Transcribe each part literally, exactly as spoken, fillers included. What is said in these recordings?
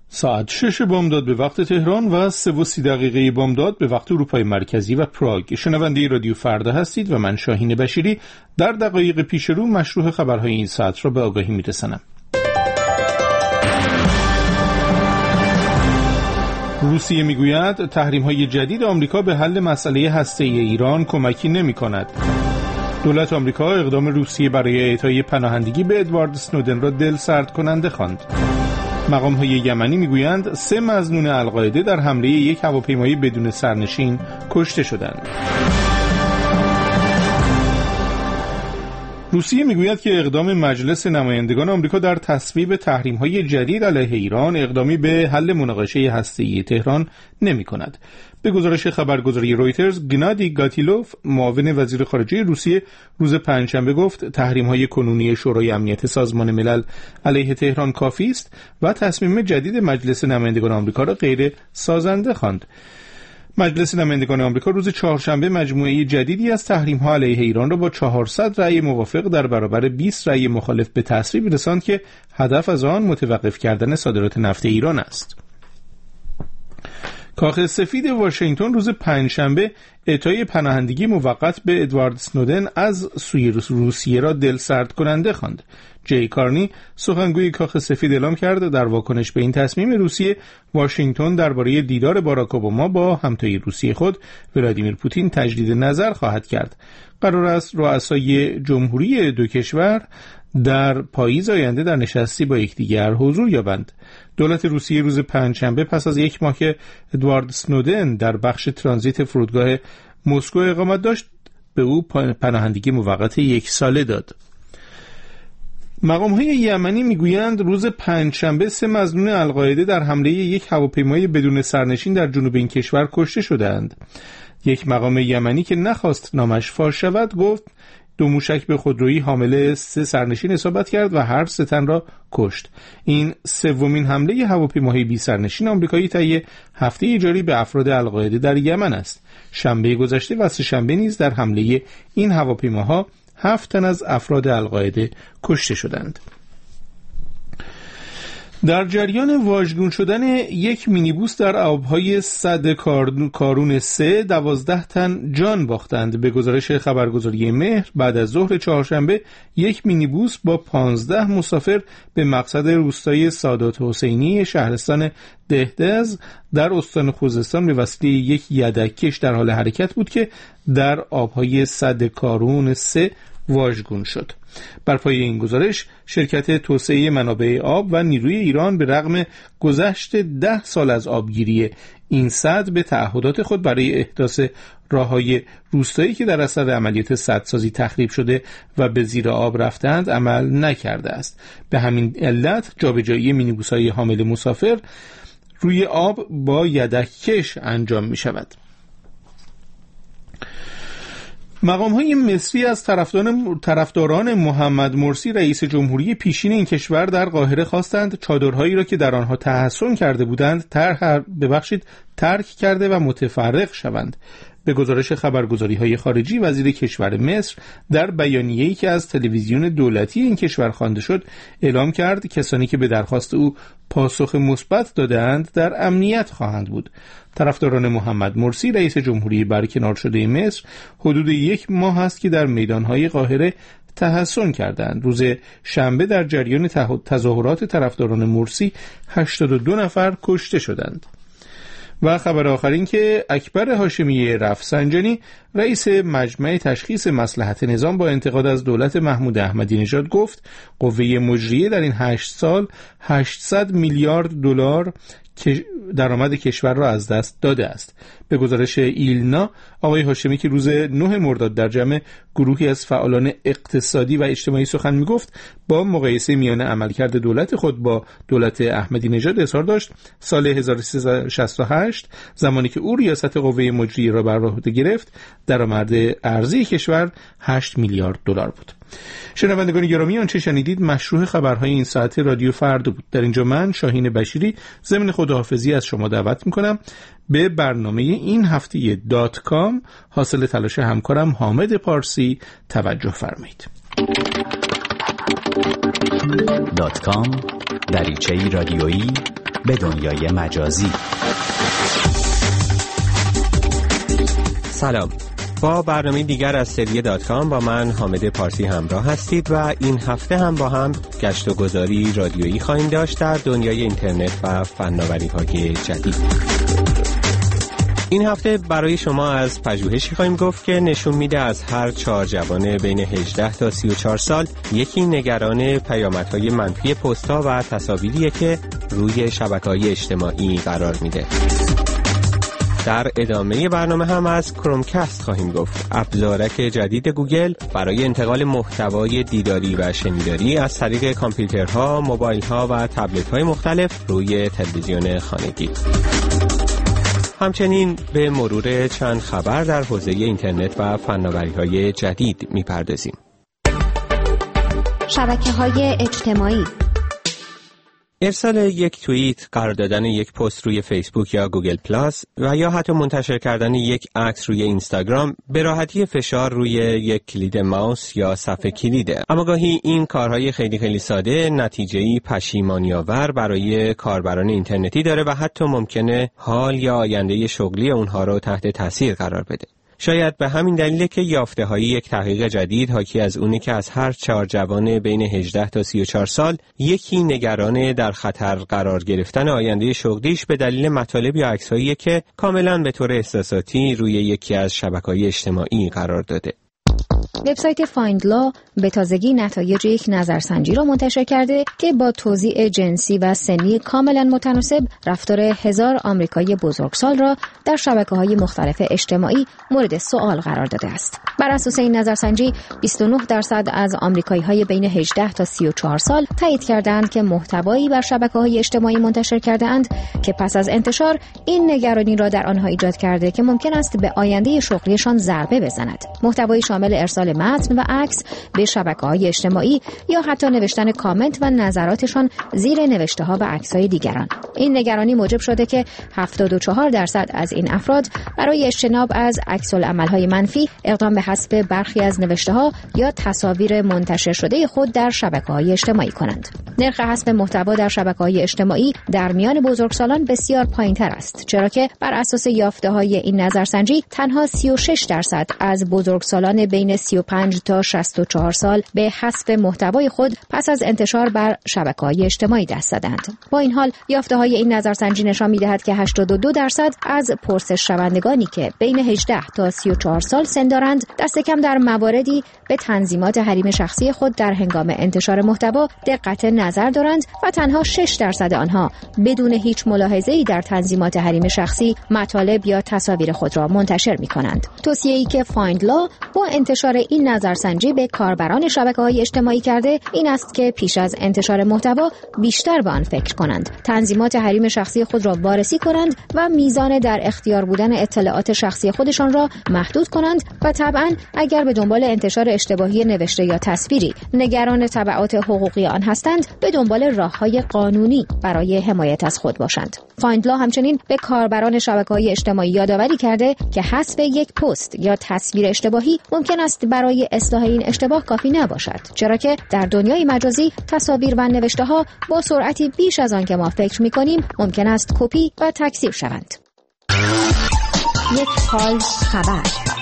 ساعت شش بامداد به وقت تهران و سه و سی دقیقه بامداد به وقت اروپای مرکزی و پراگ. شنونده رادیو فردا هستید و من شاهین بشیری در دقایق پیش رو مشروع خبرهای این ساعت را به آگاهی میرسانم. روسیه میگوید تحریم‌های جدید آمریکا به حل مسئله هسته‌ای ایران کمکی نمی‌کند. دولت آمریکا اقدام روسیه برای اعطای پناهندگی به ادوارد اسنودن را دل سرد کننده خواند. مقام‌های یمنی میگویند سه مظنون القاعده در حمله یک هواپیمای بدون سرنشین کشته شدند. روسیه میگوید که اقدام مجلس نمایندگان آمریکا در تصویب تحریم‌های جدید علیه ایران اقدامی به حل مناقشه هسته‌ای تهران نمی‌کند. به گزارش خبرگزاری رویترز، گنادی گاتیلوف، معاون وزیر خارجه روسیه، روز پنجشنبه گفت تحریم‌های کنونی شورای امنیت سازمان ملل علیه تهران کافی است و تصمیم جدید مجلس نمایندگان آمریکا را غیر سازنده خواند. مجلس نمایندگان آمریکا روز چهارشنبه مجموعه جدیدی از تحریم‌ها علیه ایران را با چهارصد رأی موافق در برابر بیست رأی مخالف به تصویب رساند که هدف از آن متوقف کردن صادرات نفت ایران است. کاخ سفید واشنگتن روز پنجشنبه اعطای پناهندگی موقت به ادوارد اسنودن از سوی روسیه را دلسرد کننده خواند. جی کارنی، سخنگوی کاخ سفید، اعلام کرد در واکنش به این تصمیم روسیه، واشنگتن درباره دیدار باراک اوباما با همتای روسی خود ولادیمیر پوتین تجدید نظر خواهد کرد. قرار است رؤسای جمهوری دو کشور در پاییز آینده در نشستی با یکدیگر حضور یابند. دولت روسیه روز پنجشنبه پس از یک ماه که ادوارد اسنودن در بخش ترانزیت فرودگاه مسکو اقامت داشت به او پناهندگی موقت یک ساله داد. مقام‌های یمنی میگویند روز پنجشنبه سه مظنون القاعده در حمله یک هواپیمای بدون سرنشین در جنوب این کشور کشته شدند. یک مقام یمنی که نخواست نامش فاش شود گفت دو موشک به خودرویی حامل سه سرنشین اصابت کرد و هر سه تن را کشت. این سومین حمله هواپیماهای بی سرنشین آمریکایی طی هفته جاری به افراد القاعده در یمن است. شنبه گذشته و سه شنبه نیز در حمله این هواپیماها هفت تن از افراد القاعده کشته شدند. در جریان واژگون شدن یک مینیبوس در آبهای سد کارون سه دوازده تن جان باختند. به گزارش خبرگزاری مهر بعد از ظهر چهارشنبه یک مینیبوس با پانزده مسافر به مقصد روستای سادات حسینی شهرستان دهدز در استان خوزستان به وسیله یک یدککش در حال حرکت بود که در آبهای سد کارون سه واژگون شد. بر پایه این گزارش شرکت توسعه منابع آب و نیروی ایران به رغم گذشت ده سال از آبگیری این سد به تعهدات خود برای احداث راههای روستایی که در اثر عملیات سدسازی تخریب شده و به زیر آب رفتند عمل نکرده است. به همین علت جابجایی مینیبوس‌های حامل مسافر روی آب با یدککش انجام می شود. مقام‌های مصری از طرفداران طرفداران محمد مرسی رئیس جمهوری پیشین این کشور در قاهره خواستند چادرهایی را که در آنها تحصن کرده بودند تر ببخشید ترک کرده و متفرق شوند. به گزارش خبرگزاری‌های خارجی، وزیر کشور مصر در بیانیه‌ای که از تلویزیون دولتی این کشور خوانده شد اعلام کرد کسانی که به درخواست او پاسخ مثبت دادند در امنیت خواهند بود. طرفداران محمد مرسی رئیس جمهوری برکنار شده مصر حدود یک ماه است که در میدان‌های قاهره تحصن کردند. روز شنبه در جریان تظاهرات طرفداران مرسی هشتاد و دو نفر کشته شدند. و خبر آخر این که اکبر هاشمی رفسنجانی رئیس مجمع تشخیص مصلحت نظام با انتقاد از دولت محمود احمدی نژاد گفت قوه مجریه در این هشت سال هشتصد میلیارد دلار درآمد کشور را از دست داده است. به گزارش ایلنا، آقای هاشمی که روز نه مرداد در جمع گروهی از فعالان اقتصادی و اجتماعی سخن میگفت با مقایسه میان عملکرد دولت خود با دولت احمدی نژاد اظهار داشت سال هزار و سیصد و شصت و هشت زمانی که او ریاست قوه مجریه را بر عهده گرفت درآمد ارزی کشور هشت میلیارد دلار بود. شنوندگان گرامی، آنچه شنیدید مشروع خبرهای این ساعت رادیو فردا بود. در اینجا من شاهین بشیری ضمن خداحافظی از شما دعوت میکنم به برنامه این هفته دات کام حاصل تلاش همکارم حامد پارسی توجه فرمایید. دات کام دریچه‌ای رادیویی به دنیای مجازی. سلام، با برنامه دیگر از سری دات کام با من حامد پارسی همراه هستید و این هفته هم با هم گشت و گذاری رادیویی خواهیم داشت در دنیای اینترنت و فناوری‌های جدید. این هفته برای شما از پژوهشی خواهیم گفت که نشون میده از هر چهار جوان بین هجده تا سی و چهار سال یکی نگران پیامدهای منفی پست‌ها و تصاویریه که روی شبکه‌های اجتماعی قرار میده. در ادامه برنامه هم از کرومکست خواهیم گفت، ابزارک جدید گوگل برای انتقال محتوای دیداری و شنیداری از طریق کامپیوترها، موبایل‌ها و تبلت‌های مختلف روی تلویزیون خانگی. همچنین به مرور چند خبر در حوزه اینترنت و فناوری‌های جدید می‌پردازیم. شبکه‌های اجتماعی: ارسال یک توییت، قرار دادن یک پست روی فیسبوک یا گوگل پلاس و یا حتی منتشر کردن یک عکس روی اینستاگرام به راحتی فشار روی یک کلید ماوس یا صفحه کلیده. اما گاهی این کارهای خیلی خیلی ساده نتیجه‌ای پشیمانی‌آور برای کاربران اینترنتی داره و حتی ممکنه حال یا آینده شغلی اونها رو تحت تاثیر قرار بده. شاید به همین دلیله که یافته‌های یک تحقیق جدید حاکی از اونی که از هر چهار جوان بین هجده تا سی و چهار سال یکی نگران در خطر قرار گرفتن آینده شغلیش به دلیل مطالب یا عکس‌هایی که کاملاً به طور احساساتی روی یکی از شبکه‌های اجتماعی قرار داده. وبسایت فایندلا به تازگی نتایج یک نظرسنجی را منتشر کرده که با توزیع جنسی و سنی کاملا متناسب رفتار هزار آمریکایی بزرگسال را در شبکه‌های مختلف اجتماعی مورد سوال قرار داده است. بر اساس این نظرسنجی بیست و نه درصد از آمریکایی‌های بین هجده تا سی و چهار سال تایید کردند که محتوایی بر شبکه‌های اجتماعی منتشر کرده‌اند که پس از انتشار این نگرانی را در آنها ایجاد کرده که ممکن است به آینده شغلیشان ضربه بزند. محتوایی شامل ارسال متن و عکس به شبکه‌های اجتماعی یا حتی نوشتن کامنت و نظراتشان زیر نوشته‌ها و عکس‌های دیگران. این نگرانی موجب شده که هفتاد و چهار درصد از این افراد برای اجتناب از عکس‌العمل‌های منفی اقدام به حذف برخی از نوشته‌ها یا تصاویر منتشر شده خود در شبکه‌های اجتماعی کنند. نرخ حذف محتوا در شبکه‌های اجتماعی در میان بزرگسالان بسیار پایین‌تر است، چرا که بر اساس یافته‌های این نظرسنجی تنها سی و شش درصد از بزرگسالان بین سی و پنج تا شصت و چهار سال به حذف محتوای خود پس از انتشار بر شبکه‌های اجتماعی دست زدند. با این حال یافته‌های این نظرسنجی نشان می‌دهد که هشتاد و دو درصد از پرسش شوندگانی که بین هجده تا سی و چهار سال سن دارند دست کم در مواردی به تنظیمات حریم شخصی خود در هنگام انتشار محتوا دقت نظر دارند و تنها شش درصد آنها بدون هیچ ملاحظه‌ای در تنظیمات حریم شخصی مطالب یا تصاویر خود را منتشر می‌کنند. توصیه‌ای که فایندلا با انتشار این نظرسنجی به کاربران شبکه‌های اجتماعی کرده این است که پیش از انتشار محتوا بیشتر به آن فکر کنند، تنظیمات حریم شخصی خود را وارسی کنند و میزان در اختیار بودن اطلاعات شخصی خودشان را محدود کنند و طبعاً اگر به دنبال انتشار اشتباهی نوشته یا تصویری نگران تبعات حقوقی آن هستند به دنبال راه‌های قانونی برای حمایت از خود باشند. فایندلا همچنین به کاربران شبکه‌های اجتماعی یادآوری کرده که حذف یک پست یا تصویر اشتباهی ممکن است برای اصلاح این اشتباه کافی نباشد، چرا که در دنیای مجازی تصاویر و نوشته‌ها با سرعتی بیش از آن که ما فکر می‌کنیم ممکن است کپی و تکثیر شوند. یک حال خبر.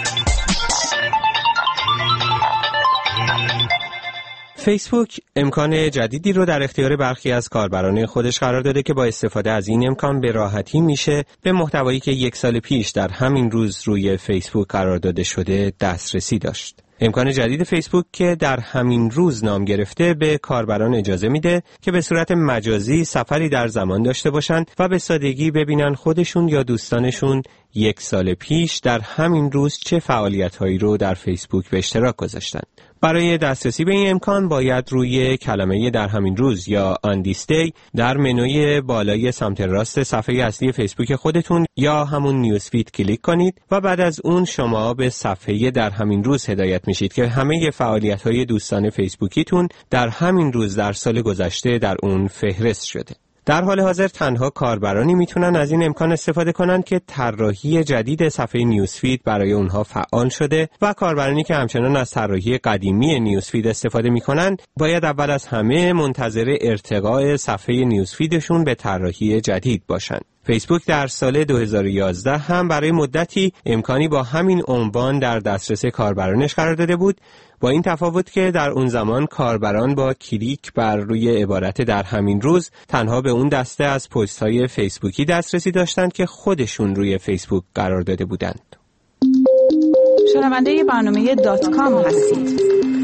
فیسبوک امکان جدیدی رو در اختیار برخی از کاربران خودش قرار داده که با استفاده از این امکان به راحتی میشه به محتوایی که یک سال پیش در همین روز روی فیسبوک قرار داده شده دسترسی داشت. امکان جدید فیسبوک که در همین روز نام گرفته به کاربران اجازه میده که به صورت مجازی سفری در زمان داشته باشن و به سادگی ببینن خودشون یا دوستانشون یک سال پیش در همین روز چه فعالیت‌هایی رو در فیسبوک به اشتراک گذاشتن. برای دسترسی به این امکان باید روی کلمه در همین روز یا on this day در منوی بالای سمت راست صفحه اصلی فیسبوک خودتون یا همون نیوز فید کلیک کنید و بعد از اون شما به صفحه در همین روز هدایت میشید که همه فعالیت‌های دوستان فیسبوکیتون در همین روز در سال گذشته در اون فهرست شده. در حال حاضر تنها کاربرانی میتونن از این امکان استفاده کنن که طراحی جدید صفحه نیوزفید برای اونها فعال شده و کاربرانی که همچنان از طراحی قدیمی نیوزفید استفاده میکنن باید اول از همه منتظر ارتقاء صفحه نیوزفیدشون به طراحی جدید باشن. فیسبوک در سال دو هزار و یازده هم برای مدتی امکانی با همین عنوان در دسترس کاربرانش قرار داده بود، با این تفاوت که در اون زمان کاربران با کلیک بر روی عبارت در همین روز تنها به اون دسته از پست‌های فیسبوکی دسترسی داشتند که خودشون روی فیسبوک قرار داده بودند. شنونده برنامه دات کام هستید.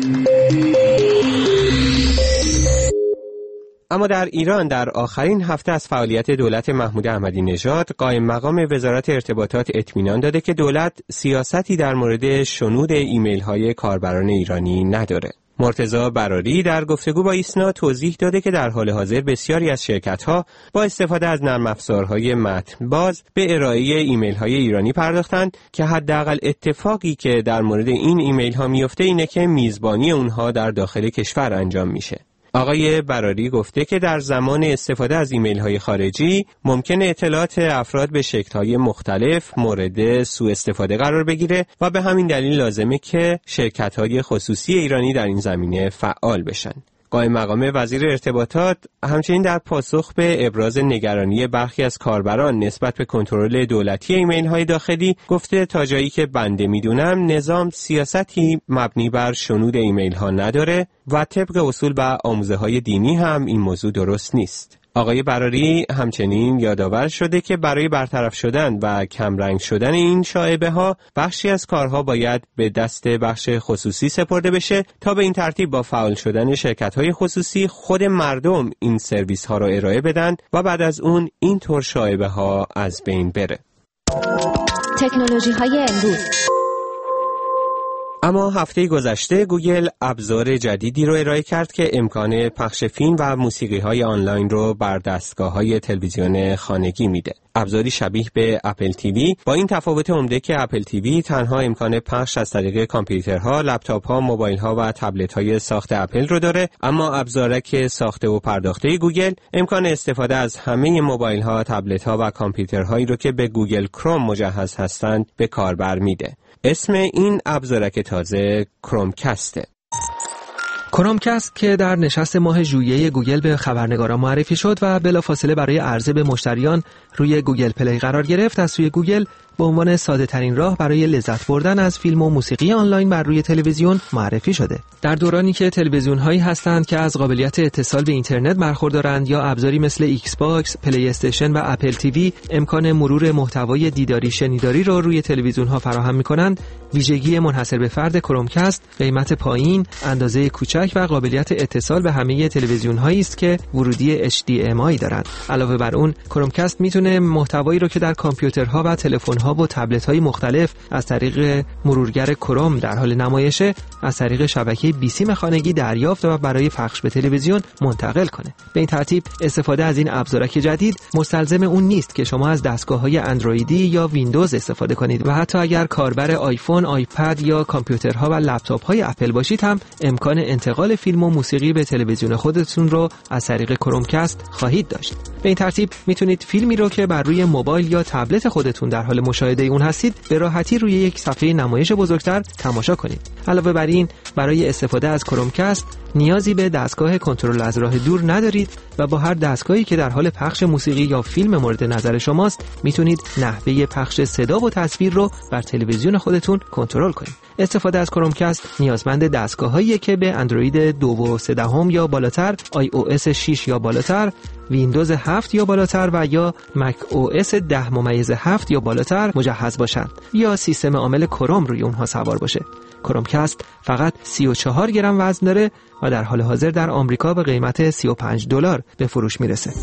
اما در ایران در آخرین هفته از فعالیت دولت محمود احمدی نژاد قائم مقام وزارت ارتباطات اطمینان داده که دولت سیاستی در مورد شنود ایمیل‌های کاربران ایرانی نداره. مرتضی براری در گفتگو با ایسنا توضیح داده که در حال حاضر بسیاری از شرکت‌ها با استفاده از نرم افزارهای متن باز به ارائه ایمیل‌های ایرانی پرداختند که حداقل اتفاقی که در مورد این ایمیل‌ها میفته اینه که میزبانی اونها در داخل کشور انجام میشه. آقای براری گفته که در زمان استفاده از ایمیل‌های خارجی ممکن اطلاعات افراد به شکل‌های مختلف مورد سوء استفاده قرار بگیره و به همین دلیل لازمه که شرکت‌های خصوصی ایرانی در این زمینه فعال بشن. قائم مقام وزیر ارتباطات همچنین در پاسخ به ابراز نگرانی برخی از کاربران نسبت به کنترل دولتی ایمیل‌های داخلی گفته تا جایی که بنده میدونم نظام سیاستی مبنی بر شنود ایمیل‌ها نداره و طبق اصول و آموزه‌های دینی هم این موضوع درست نیست. آقای براری همچنین یادآور شده که برای برطرف شدن و کمرنگ شدن این شایعه ها بخشی از کارها باید به دست بخش خصوصی سپرده بشه تا به این ترتیب با فعال شدن شرکت‌های خصوصی خود مردم این سرویس ها را ارائه بدن و بعد از اون این طور شایعه ها از بین بره. تکنولوژی های امروز. اما هفته گذشته گوگل ابزار جدیدی رو ارائه کرد که امکان پخش فیلم و موسیقی‌های آنلاین رو بر دستگاه‌های تلویزیون خانگی میده. ابزاری شبیه به اپل تیوی با این تفاوت عمده که اپل تیوی تنها امکان پخش از طریق کامپیوترها، لپتاپ‌ها، موبایل‌ها و تبلت‌های ساخت اپل رو داره، اما ابزارک ساخته و پرداخته گوگل امکان استفاده از همه موبایل‌ها، تبلت‌ها و کامپیوترهایی رو که به گوگل کروم مجهز هستند به کاربر میده. اسم این ابزارک تازه کرومکسته. کرومکست که در نشست ماه ژوئیه گوگل به خبرنگاران معرفی شد و بلافاصله برای عرضه به مشتریان روی گوگل پلی قرار گرفت، از سوی گوگل به عنوان ساده ترین راه برای لذت بردن از فیلم و موسیقی آنلاین بر روی تلویزیون معرفی شده. در دورانی که تلویزیون هایی هستند که از قابلیت اتصال به اینترنت برخوردارند یا ابزاری مثل ایکس باکس، پلی استیشن و اپل تیوی امکان مرور محتوای دیداری شنیداری را رو روی تلویزیون ها فراهم می‌کنند، ویژگی منحصر به فرد کرومکست قیمت پایین، اندازه کوچک و قابلیت اتصال به همه تلویزیون هایی است که ورودی اچ دی ام آی دارند. علاوه بر اون کرومکست میتونه محتوایی رو که در کامپیوترها و تلفن‌ها و تبلت‌های مختلف از طریق مرورگر کروم در حال نمایشه از طریق شبکه بیسیم خانگی دریافت و برای پخش به تلویزیون منتقل کنه. به این ترتیب استفاده از این ابزارک جدید مستلزم اون نیست که شما از دستگاه‌های اندرویدی یا ویندوز استفاده کنید و حتی اگر کاربر آیفون، آیپد یا کامپیوترها و لپتاپ‌های اپل باشید هم امکان انتقال فیلم و موسیقی به تلویزیون خودتون رو از طریق کرومکست خواهید داشت. به این ترتیب میتونید فیلمی رو که بر روی موبایل یا تبلت خودتون در حال مشاهده اون هستید به راحتی روی یک صفحه نمایش بزرگتر تماشا کنید. علاوه بر این برای استفاده از کرومکست نیازی به دستگاه کنترل از راه دور ندارید و با هر دستگاهی که در حال پخش موسیقی یا فیلم مورد نظر شماست میتونید نحوه پخش صدا و تصویر رو بر تلویزیون خودتون کنترل کنید. استفاده از کرومکست نیازمند دستگاه‌هایی که به اندروید دو و سه دهم یا بالاتر، آی او اس شش یا بالاتر، ویندوز هفت یا بالاتر و یا مک او اس ده ممیز هفت یا بالاتر مجهز باشند یا سیستم عامل کروم روی اونها سوار باشه. کرومکست فقط سی و چهار گرم وزن داره و در حال حاضر در آمریکا به قیمت سی و پنج دلار به فروش میرسه.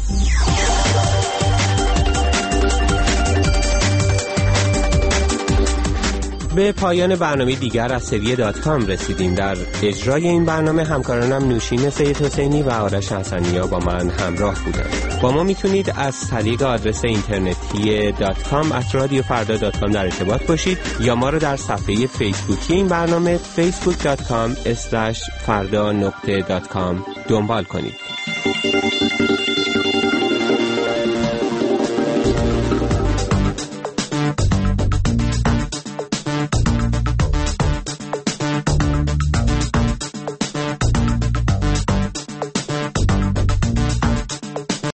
به پایان برنامه دیگر از سری دات کام رسیدیم. در اجرای این برنامه همکارانم نوشین سید حسینی و آرش حسنیا با من همراه بودند. با ما میتونید از طریق آدرس اینترنتی دات کام ات رادیو فردا دات کام در ارتباط باشید یا ما رو در صفحه فیسبوکی این برنامه فیسبوک دات کام اسلش فردا نقطه دات کام دنبال کنید.